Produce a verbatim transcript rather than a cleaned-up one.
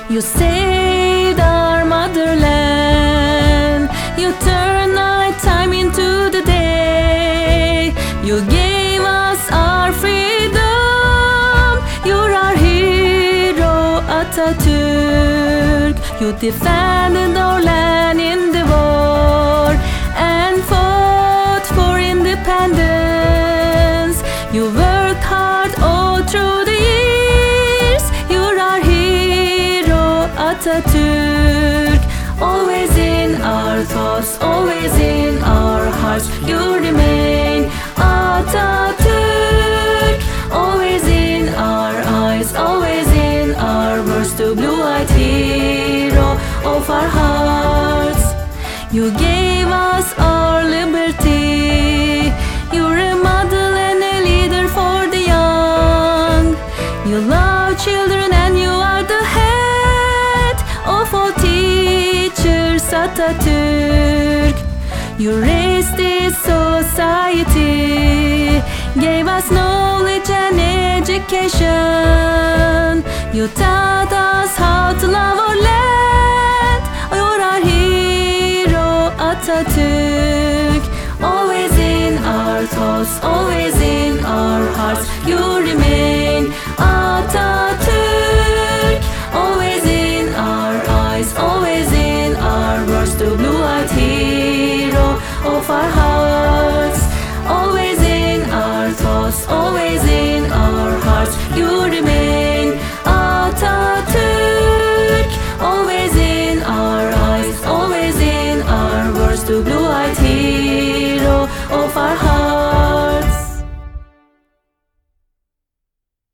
You saved our motherland. You turned night time into the day. You gave us our freedom. You're our hero, Atatürk. You defended our land in the war and fought for independence. You worked hard all through the years. You're our hero, Atatürk. Always in our thoughts, always in our hearts, you remain Atatürk. Always in our eyes, always in our words, the blue-eyed hero of our hearts. You gave us our liberty. You're a model and a leader for the young. You love children and you are the head of all teachers, Atatürk. You raised this society, gave us knowledge and education. You taught us how to love our land. You're our hero, Atatürk. Always in our thoughts, always in our hearts, you